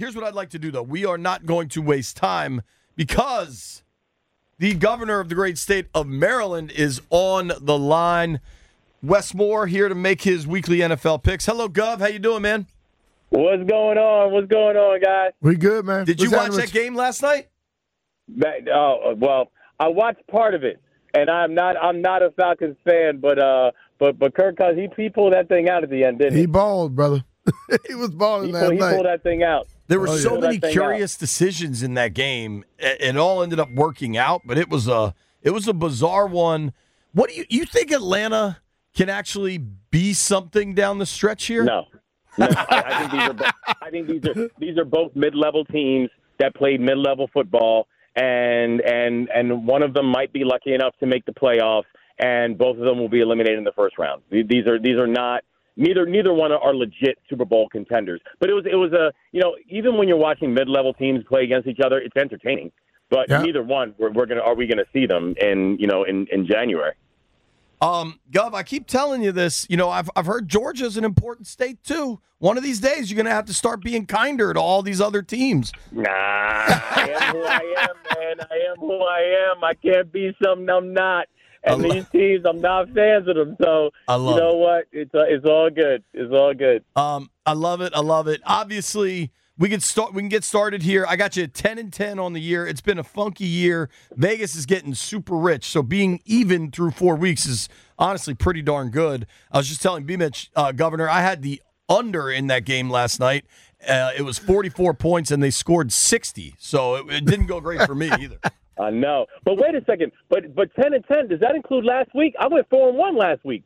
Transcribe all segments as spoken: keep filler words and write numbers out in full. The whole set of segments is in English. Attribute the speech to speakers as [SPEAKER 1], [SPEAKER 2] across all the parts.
[SPEAKER 1] here's what I'd like to do, though. We are not going to waste time because the governor of the great state of Maryland is on the line. Wes Moore here to make his weekly N F L picks. Hello, Gov. How you doing, man?
[SPEAKER 2] What's going on? What's going on, guys?
[SPEAKER 3] We good, man.
[SPEAKER 1] Did
[SPEAKER 3] What's
[SPEAKER 1] you watch that
[SPEAKER 3] with...
[SPEAKER 1] game last night?
[SPEAKER 2] That, oh, well, I watched part of it, and I'm not I'm not a Falcons fan, but uh, but but Kirk Cousins he, he pulled that thing out at the end, didn't he?
[SPEAKER 3] He balled, brother. he was balling
[SPEAKER 2] he
[SPEAKER 3] last
[SPEAKER 2] pulled,
[SPEAKER 3] night.
[SPEAKER 2] He pulled that thing out.
[SPEAKER 1] There were
[SPEAKER 3] oh,
[SPEAKER 1] so
[SPEAKER 3] yeah.
[SPEAKER 1] many curious out. decisions in that game. It, it all ended up working out, but it was a it was a bizarre one. What do you you think Atlanta can actually be something down the stretch here?
[SPEAKER 2] No. No, I, I think these are. Both, I think these are these are both mid-level teams that played mid-level football, and and and one of them might be lucky enough to make the playoffs, and both of them will be eliminated in the first round. These are these are not neither neither one are legit Super Bowl contenders. But it was it was a you know even when you're watching mid-level teams play against each other, it's entertaining. But yeah. neither one we're, we're gonna are we gonna see them in you know in, in January.
[SPEAKER 1] Um, Gov, I keep telling you this. You know, I've I've heard Georgia's an important state too. One of these days, you're going to have to start being kinder to all these other teams.
[SPEAKER 2] Nah, I am who I am, man. I am who I am. I can't be something I'm not. And lo- these teams, I'm not fans of them. So
[SPEAKER 1] I love
[SPEAKER 2] you know
[SPEAKER 1] it.
[SPEAKER 2] what? It's uh, it's all good. It's all good.
[SPEAKER 1] Um, I love it. I love it. Obviously, we can start. We can get started here. I got you at ten and ten on the year. It's been a funky year. Vegas is getting super rich, so being even through four weeks is honestly pretty darn good. I was just telling B-Mitch, uh, Governor, I had the under in that game last night. Uh, it was forty-four points, and they scored sixty, so it, it didn't go great for me either.
[SPEAKER 2] I know, but wait a second. But but ten and ten. Does that include last week? I went four and one last week.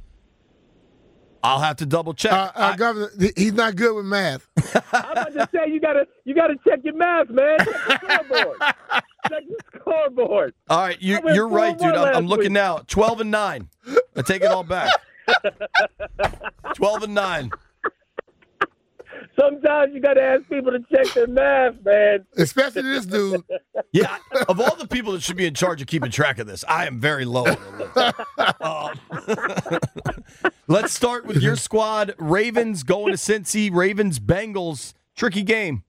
[SPEAKER 1] I'll have to double check.
[SPEAKER 3] Uh, uh,
[SPEAKER 1] I,
[SPEAKER 3] Governor, he's not good with math.
[SPEAKER 2] I'm about to say you gotta you gotta check your math, man. Check the scoreboard. Check the scoreboard.
[SPEAKER 1] All right, you, you're right, dude. I'm, I'm looking week. now. Twelve and nine. I take it all back. Twelve and nine.
[SPEAKER 2] Sometimes you got to ask people to check their math, man.
[SPEAKER 3] Especially this dude.
[SPEAKER 1] Yeah, of all the people that should be in charge of keeping track of this, I am very low on the list. Um, let's start with your squad. Ravens going to Cincy. Ravens, Bengals. Tricky game.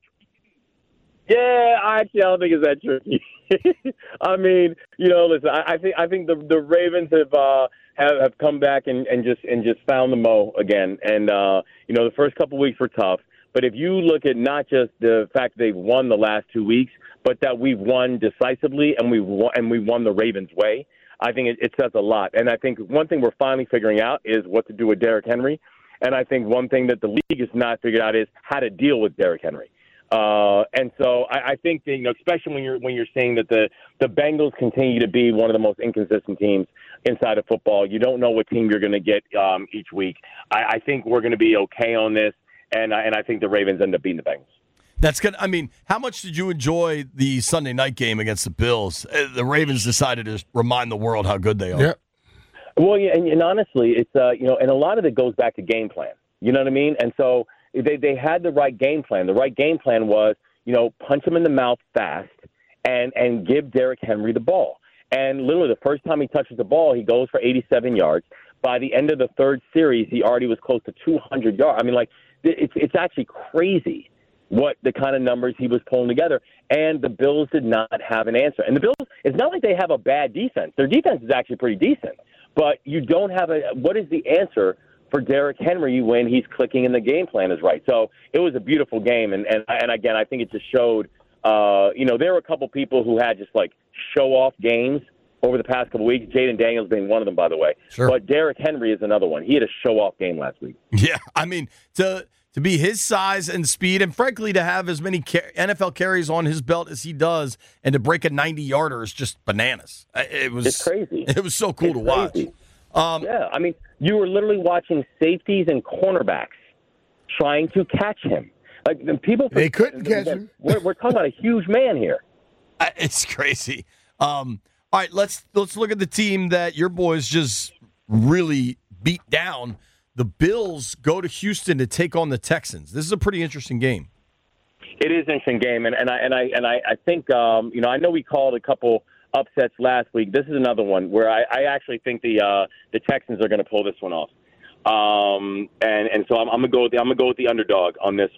[SPEAKER 2] Yeah, I actually I don't think it's that tricky. I mean, you know, listen, I, I think I think the the Ravens have uh, have, have come back and, and just and just found the mo again. And uh, you know, the first couple weeks were tough. But if you look at not just the fact that they've won the last two weeks, but that we've won decisively and we've won, and we won the Ravens' way, I think it, it says a lot. And I think one thing we're finally figuring out is what to do with Derrick Henry. And I think one thing that the league has not figured out is how to deal with Derrick Henry. Uh, and so I, I think that, you know, especially when you're when you're saying that the, the Bengals continue to be one of the most inconsistent teams inside of football. You don't know what team you're going to get um, each week. I, I think we're going to be okay on this. And I, and I think the Ravens end up beating the Bengals.
[SPEAKER 1] That's good. I mean, how much did you enjoy the Sunday night game against the Bills? The Ravens decided to remind the world how good they are.
[SPEAKER 3] Yeah.
[SPEAKER 2] Well, yeah, and, and honestly, it's uh, you know, and a lot of it goes back to game plan. You know what I mean? And so they they had the right game plan. The right game plan was, you know, punch him in the mouth fast and and give Derrick Henry the ball. And literally, the first time he touches the ball, he goes for eighty-seven yards. By the end of the third series, he already was close to two hundred yards. I mean, like. It's it's actually crazy what the kind of numbers he was pulling together. And the Bills did not have an answer. And the Bills, it's not like they have a bad defense. Their defense is actually pretty decent. But you don't have a – what is the answer for Derrick Henry when he's clicking and the game plan is right? So it was a beautiful game. And, and, and again, I think it just showed uh, – you know, there were a couple people who had just, like, show-off games over the past couple weeks. Jaden Daniels being one of them, by the way.
[SPEAKER 1] Sure.
[SPEAKER 2] But Derrick Henry is another one. He had a show-off game last week.
[SPEAKER 1] Yeah, I mean, to to be his size and speed, and frankly, to have as many N F L carries on his belt as he does, and to break a ninety-yarder is just bananas. It was
[SPEAKER 2] it's crazy.
[SPEAKER 1] It was so cool
[SPEAKER 2] it's
[SPEAKER 1] to watch.
[SPEAKER 2] Crazy. Um, yeah, I mean, you were literally watching safeties and cornerbacks trying to catch him. Like the people,
[SPEAKER 3] they couldn't catch him.
[SPEAKER 2] We're, we're talking about a huge man here.
[SPEAKER 1] It's crazy. Um, all right, let's let's look at the team that your boys just really beat down. The Bills go to Houston to take on the Texans. This is a pretty interesting game.
[SPEAKER 2] It is an interesting game, and, and I and I and I, I think um, you know I know we called a couple upsets last week. This is another one where I, I actually think the uh, the Texans are going to pull this one off. Um, and and so I'm, I'm gonna go with the, I'm gonna go with the underdog on this one.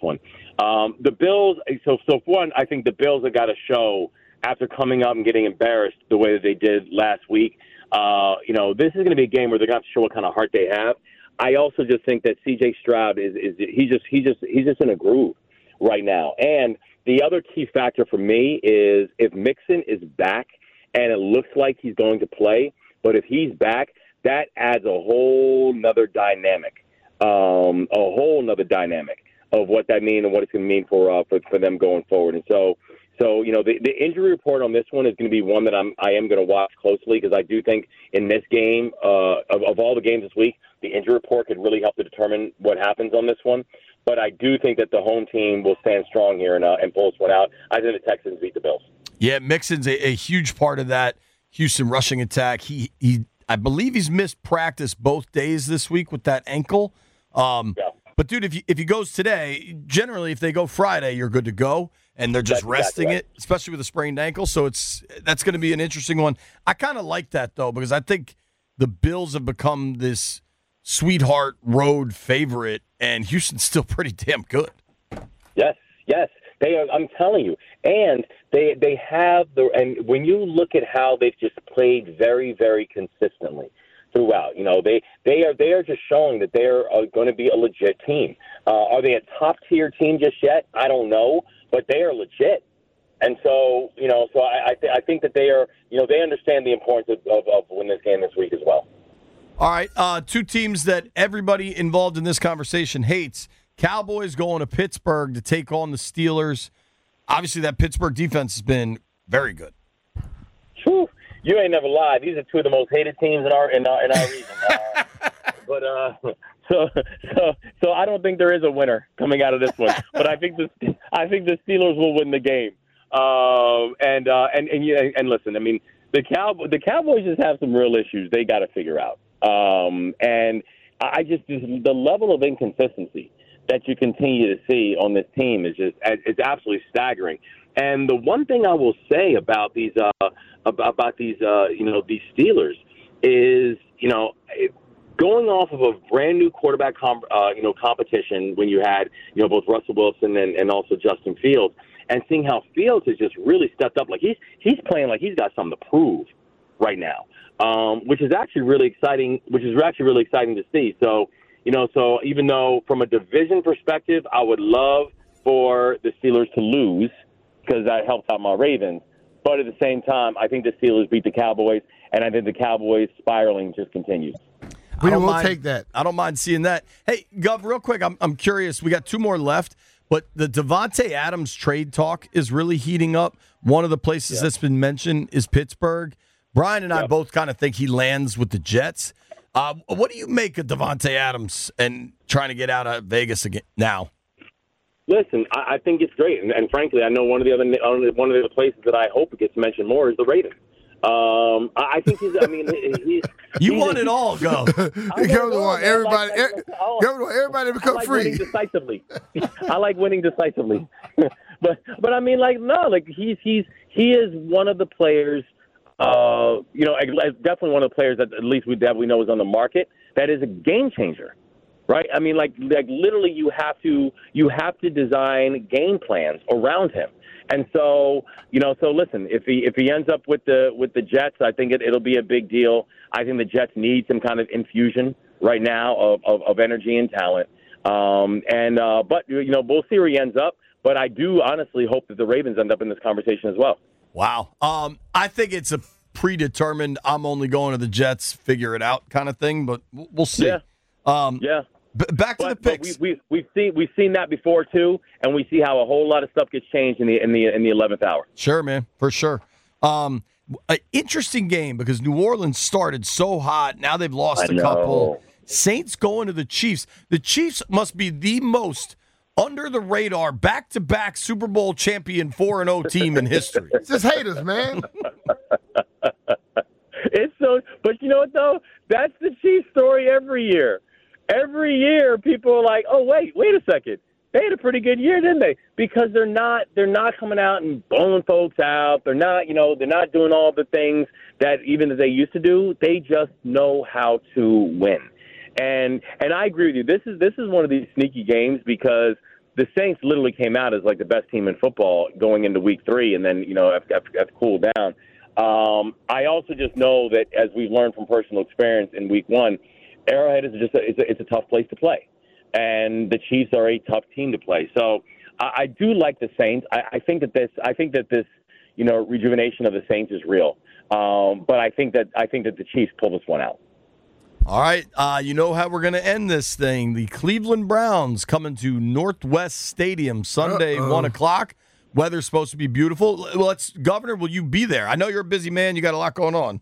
[SPEAKER 2] Um, the Bills, so so for one, I think the Bills have got to show after coming up and getting embarrassed the way that they did last week. Uh, you know, this is going to be a game where they're going to have to show what kind of heart they have. I also just think that C J Stroud is is he just he just he's just in a groove right now. And the other key factor for me is if Mixon is back and it looks like he's going to play, but if he's back, that adds a whole nother dynamic, um, a whole nother dynamic of what that means and what it's going to mean for, uh, for for them going forward. And so, so you know, the, the injury report on this one is going to be one that I'm I am going to watch closely because I do think in this game, uh, of, of all the games this week, the injury report could really help to determine what happens on this one. But I do think that the home team will stand strong here and, uh, and pull this one out. I think the Texans beat the Bills.
[SPEAKER 1] Yeah, Mixon's a, a huge part of that Houston rushing attack. He he, I believe he's missed practice both days this week with that ankle. Um, yeah. But dude, if he, if he goes today, generally if they go Friday, you're good to go, and they're just that's resting exactly right. it, especially with a sprained ankle. So it's that's going to be an interesting one. I kind of like that though because I think the Bills have become this sweetheart road favorite, and Houston's still pretty damn good.
[SPEAKER 2] Yes, yes. They are, I'm telling you. And they they have the and when you look at how they've just played very, very consistently throughout, you know, they, they are they are just showing that they're uh, going to be a legit team. Uh, are they a top tier team just yet? I don't know, but they are legit. And so, you know, so I I, th- I think that they are, you know, they understand the importance of, of, of winning this game this week as well.
[SPEAKER 1] All right, uh, two teams that everybody involved in this conversation hates. Cowboys going to Pittsburgh to take on the Steelers. Obviously, that Pittsburgh defense has been very good.
[SPEAKER 2] Whew. You ain't never lied. These are two of the most hated teams in our in our, in our region. Uh, but uh, so so so I don't think there is a winner coming out of this one. But I think the I think the Steelers will win the game. Um, and uh, and and and, and listen, I mean the Cow the Cowboys just have some real issues they got to figure out. Um, and I just the level of inconsistency that you continue to see on this team is just it's absolutely staggering. And the one thing I will say about these uh, about, about these uh, you know these Steelers is you know going off of a brand new quarterback com- uh, you know competition when you had you know both Russell Wilson and, and also Justin Fields, and seeing how Fields has just really stepped up, like he's he's playing like he's got something to prove right now, um, which is actually really exciting. Which is actually really exciting to see. So. You know, so even though from a division perspective, I would love for the Steelers to lose because that helps out my Ravens. But at the same time, I think the Steelers beat the Cowboys, and I think the Cowboys spiraling just continues.
[SPEAKER 3] We will
[SPEAKER 1] mind,
[SPEAKER 3] take that.
[SPEAKER 1] I don't mind seeing that. Hey, Gov, real quick, I'm I'm curious. We got two more left, but the Davante Adams trade talk is really heating up. One of the places yeah. that's been mentioned is Pittsburgh. Brian and yep. I both kind of think he lands with the Jets. Uh, what do you make of Davante Adams and trying to get out of Vegas again now?
[SPEAKER 2] Listen, I, I think it's great, and, and frankly, I know one of the other one of the places that I hope it gets mentioned more is the Ravens. Um, I, I think he's. I mean, he's.
[SPEAKER 1] You
[SPEAKER 2] he's,
[SPEAKER 1] want it all, go.
[SPEAKER 3] You want everybody.
[SPEAKER 2] Like, like,
[SPEAKER 3] like, everybody become
[SPEAKER 2] I like
[SPEAKER 3] free.
[SPEAKER 2] Winning decisively. I like winning decisively, but but I mean, like no, like he's he's he is one of the players. Uh, you know, definitely one of the players that at least we that we know is on the market. That is a game changer, right? I mean, like, like literally, you have to you have to design game plans around him. And so, you know, so listen, if he if he ends up with the with the Jets, I think it, it'll be a big deal. I think the Jets need some kind of infusion right now of of, of energy and talent. Um, and uh, but you know, we'll see where he ends up. But I do honestly hope that the Ravens end up in this conversation as well.
[SPEAKER 1] Wow. Um, I think it's a predetermined, I'm only going to the Jets, figure it out kind of thing, but we'll see.
[SPEAKER 2] Yeah. Um, yeah.
[SPEAKER 1] B- back to
[SPEAKER 2] but,
[SPEAKER 1] the picks.
[SPEAKER 2] We, we, we've seen we've seen that before too, and we see how a whole lot of stuff gets changed in the in the in the eleventh hour.
[SPEAKER 1] Sure, man, for sure. Um, an interesting game because New Orleans started so hot. Now they've lost
[SPEAKER 2] I
[SPEAKER 1] a
[SPEAKER 2] know.
[SPEAKER 1] couple. Saints going to the Chiefs. The Chiefs must be the most under the radar, back-to-back Super Bowl champion four and oh team in history.
[SPEAKER 3] Just haters, man.
[SPEAKER 2] It's so, but you know what though? That's the Chiefs story every year. Every year, people are like, "Oh, wait, wait a second. They had a pretty good year, didn't they?" Because they're not, they're not coming out and blowing folks out. They're not, you know, they're not doing all the things that even as they used to do. They just know how to win. And and I agree with you. This is this is one of these sneaky games because the Saints literally came out as like the best team in football going into week three, and then, you know, have, have, have cooled down. Um, I also just know that, as we've learned from personal experience in week one, Arrowhead is just a, it's, a, it's a tough place to play, and the Chiefs are a tough team to play. So I, I do like the Saints. I, I think that this I think that this you know rejuvenation of the Saints is real, um, but I think that I think that the Chiefs pull this one out.
[SPEAKER 1] All right, uh, you know how we're going to end this thing. The Cleveland Browns coming to Northwest Stadium Sunday,
[SPEAKER 3] Uh-oh.
[SPEAKER 1] one o'clock. Weather's supposed to be beautiful. Well, let's, Governor, will you be there? I know you're a busy man. You got a lot going on.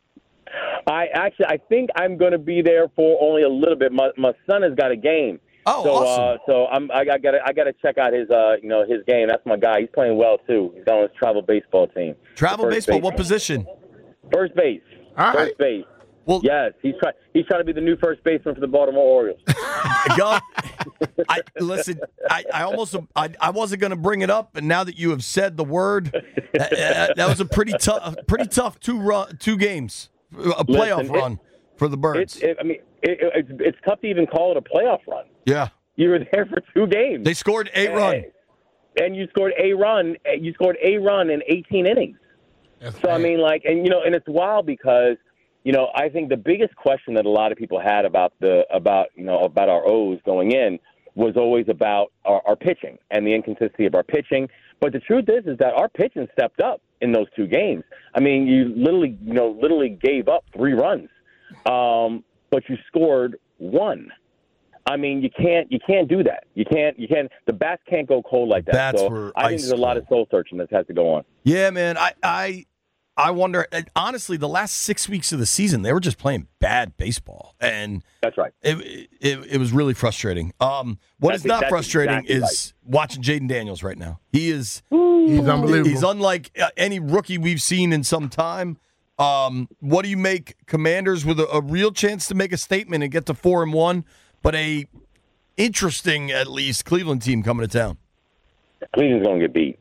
[SPEAKER 2] I actually, I think I'm going to be there for only a little bit. My my son has got a game.
[SPEAKER 1] Oh,
[SPEAKER 2] so,
[SPEAKER 1] awesome.
[SPEAKER 2] Uh, so I'm, I, I got I got to check out his, uh, you know, his game. That's my guy. He's playing well too. He's on his travel baseball team.
[SPEAKER 1] Travel
[SPEAKER 2] First
[SPEAKER 1] baseball,
[SPEAKER 2] base.
[SPEAKER 1] what position?
[SPEAKER 2] First base.
[SPEAKER 3] All
[SPEAKER 2] First
[SPEAKER 3] right.
[SPEAKER 2] base.
[SPEAKER 1] Well,
[SPEAKER 2] Yes, he's trying. He's trying to be the new first baseman for the Baltimore Orioles.
[SPEAKER 1] Go. I listen. I, I almost I, I wasn't going to bring it up, but now that you have said the word, that, uh, that was a pretty tough, pretty tough two run, two games, a playoff
[SPEAKER 2] Listen, it-
[SPEAKER 1] run for the Birds.
[SPEAKER 2] It's, it, I mean, it, it, it's, it's tough to even call it a playoff run.
[SPEAKER 1] yeah,
[SPEAKER 2] You were there for two games.
[SPEAKER 1] they scored eight run.
[SPEAKER 2] and you scored a run. You scored a run in eighteen innings.
[SPEAKER 3] That's
[SPEAKER 2] So I
[SPEAKER 3] bad.
[SPEAKER 2] mean, like, and you know, and it's wild because, you know, I think the biggest question that a lot of people had about the about you know about our O's going in was always about our, our pitching and the inconsistency of our pitching. But the truth is, is that our pitching stepped up in those two games. I mean, you literally, you know, literally gave up three runs, um, but you scored one. I mean, you can't you can't do that. You can't you can't. The bats can't go cold like that.
[SPEAKER 1] Bats
[SPEAKER 2] so
[SPEAKER 1] were
[SPEAKER 2] I think
[SPEAKER 1] ice
[SPEAKER 2] there's a lot of soul searching that has to go on.
[SPEAKER 1] Yeah, man. I I I wonder. Honestly, the last six weeks of the season, they were just playing bad baseball, and
[SPEAKER 2] That's right.
[SPEAKER 1] it it, it was really frustrating. Um, what
[SPEAKER 2] That's
[SPEAKER 1] is not
[SPEAKER 2] exactly-
[SPEAKER 1] frustrating
[SPEAKER 2] exactly
[SPEAKER 1] is watching Jaden Daniels right now. He is
[SPEAKER 3] He's unbelievable.
[SPEAKER 1] he's unlike uh, any rookie we've seen in some time. Um, what do you make Commanders with a, a real chance to make a statement and get to four and one, but a interesting, at least, Cleveland team coming to town?
[SPEAKER 2] Cleveland's going to get beat.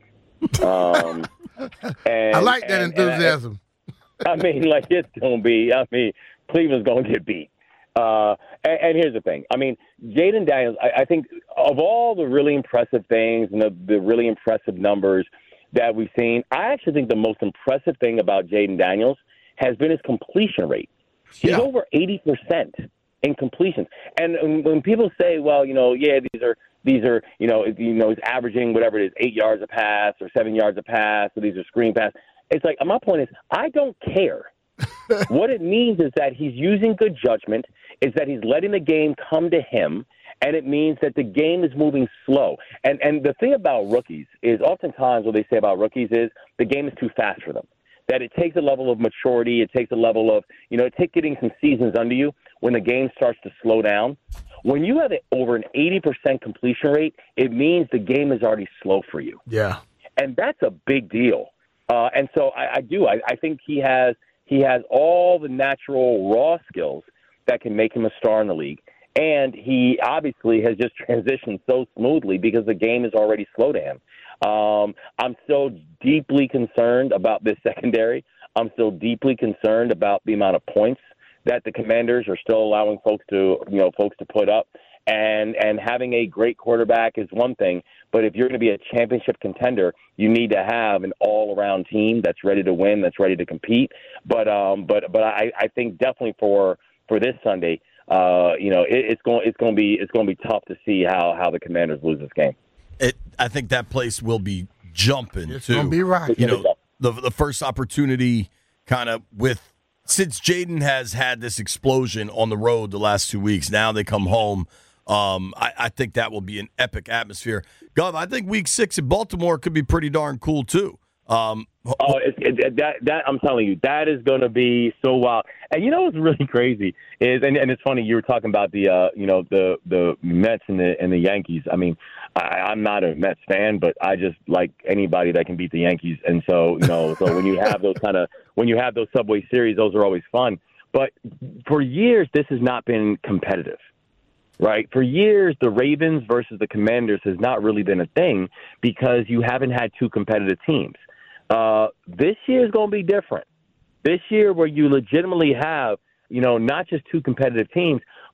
[SPEAKER 2] Um, and,
[SPEAKER 3] I like that
[SPEAKER 2] and- and I-
[SPEAKER 3] enthusiasm.
[SPEAKER 2] I mean, like, it's going to be, I mean, Cleveland's going to get beat. Uh, and, and here's the thing. I mean, Jaden Daniels, I, I think of all the really impressive things and the, the really impressive numbers that we've seen, I actually think the most impressive thing about Jaden Daniels has been his completion rate. He's
[SPEAKER 1] Yeah.
[SPEAKER 2] over eighty percent in completions. And when people say, well, you know, yeah, these are, these are, you know, you know, he's averaging whatever it is, eight yards a pass or seven yards a pass, or these are screen passes. It's like, my point is, I don't care. What it means is that he's using good judgment, is that he's letting the game come to him, and it means that the game is moving slow. And and the thing about rookies is oftentimes what they say about rookies is the game is too fast for them, that it takes a level of maturity, it takes a level of, you know, it takes getting some seasons under you when the game starts to slow down. When you have over an eighty percent completion rate, it means the game is already slow for you.
[SPEAKER 3] Yeah.
[SPEAKER 2] And that's a big deal. Uh, and so I, I do. I, I think he has he has all the natural raw skills that can make him a star in the league. And he obviously has just transitioned so smoothly because the game is already slow to him. Um, I'm still deeply concerned about this secondary. I'm still deeply concerned about the amount of points that the Commanders are still allowing folks to, you know, folks to put up. And and having a great quarterback is one thing, but if you're going to be a championship contender, you need to have an all-around team that's ready to win, that's ready to compete. But um, but but I, I think definitely for for this Sunday, uh, you know, it, it's going it's going to be it's going to be tough to see how how the Commanders lose this game.
[SPEAKER 1] It, I think that place will be jumping
[SPEAKER 3] It's
[SPEAKER 1] too.
[SPEAKER 3] gonna be right.
[SPEAKER 1] You know, the the first opportunity, kind of with since Jaden has had this explosion on the road the last two weeks. Now they come home. Um, I, I think that will be an epic atmosphere. Gov, I think Week Six in Baltimore could be pretty darn cool too. Um,
[SPEAKER 2] Oh, it, it, that that I'm telling you, that is going to be so wild. And you know what's really crazy is, and, and it's funny you were talking about the uh, you know the the Mets and the and the Yankees. I mean, I, I'm not a Mets fan, but I just like anybody that can beat the Yankees. And so you know, so when you have those kind of when you have those Subway Series, those are always fun. But for years, this has not been competitive. Right. For years, the Ravens versus the Commanders has not really been a thing because you haven't had two competitive teams. Uh, this year is going to be different. This year where you legitimately have, you know, not just two competitive teams,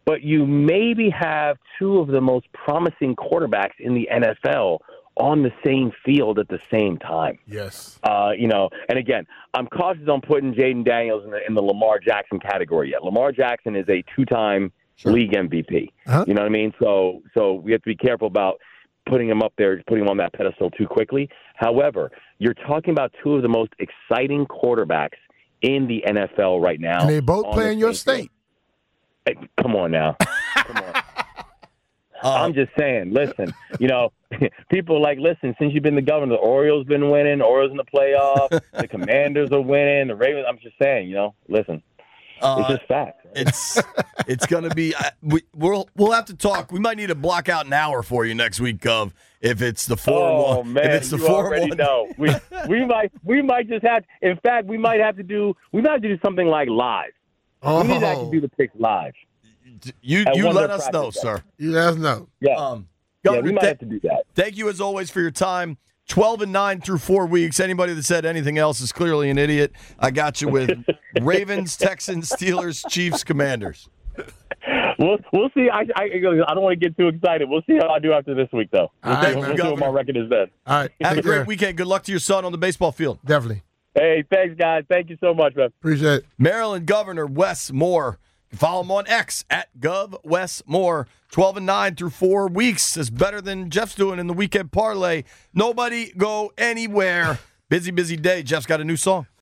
[SPEAKER 2] but you maybe have two of the most promising quarterbacks in the N F L on the same field at the same time.
[SPEAKER 3] Yes.
[SPEAKER 2] Uh, you know, and again, I'm cautious on putting Jaden Daniels in the, in the Lamar Jackson category yet. Lamar Jackson is a two-time sure. league M V P. Uh-huh. You know what I mean? So, so we have to be careful about putting him up there, putting him on that pedestal too quickly. However, you're talking about two of the most exciting quarterbacks in the N F L right now.
[SPEAKER 3] And they both play in your state.
[SPEAKER 2] Hey, come on now. Come on. Uh, I'm just saying, listen, you know, people are like, listen, since you've been the governor, the Orioles been winning, Orioles in the playoffs, the Commanders are winning, the Ravens. I'm just saying, you know, listen, uh, it's just fact.
[SPEAKER 1] It's it's going to be uh, we, we'll we'll have to talk. We might need to block out an hour for you next week, Gov. If it's the four
[SPEAKER 2] oh,
[SPEAKER 1] one,
[SPEAKER 2] man,
[SPEAKER 1] if it's the
[SPEAKER 2] you
[SPEAKER 1] four
[SPEAKER 2] already
[SPEAKER 1] one.
[SPEAKER 2] know. We we might we might just have. In fact, we might have to do we might have to do something like live.
[SPEAKER 3] Oh.
[SPEAKER 2] We need to actually do the picks live.
[SPEAKER 1] You
[SPEAKER 2] At
[SPEAKER 1] you let us know, day. sir.
[SPEAKER 3] You let us know.
[SPEAKER 2] Yeah,
[SPEAKER 1] um,
[SPEAKER 2] yeah, we might th- have to do that.
[SPEAKER 1] Thank you as always for your time. Twelve and nine through four weeks. Anybody that said anything else is clearly an idiot. I got you with Ravens, Texans, Steelers, Chiefs, Commanders.
[SPEAKER 2] We'll we'll see. I I, I don't want to get too excited. We'll see how I do after this week, though. We'll,
[SPEAKER 3] All
[SPEAKER 2] see,
[SPEAKER 3] right,
[SPEAKER 2] we'll
[SPEAKER 3] man.
[SPEAKER 2] see what my record is then.
[SPEAKER 3] All right.
[SPEAKER 1] Have a great
[SPEAKER 3] care.
[SPEAKER 1] weekend. Good luck to your son on the baseball field.
[SPEAKER 3] Definitely.
[SPEAKER 2] Hey, thanks, guys. Thank you so much, man.
[SPEAKER 3] Appreciate it.
[SPEAKER 1] Maryland Governor Wes Moore. Follow him on X at Gov Wes Moore. twelve and nine through four weeks is better than Jeff's doing in the weekend parlay. Nobody go anywhere. Busy, busy day. Jeff's got a new song.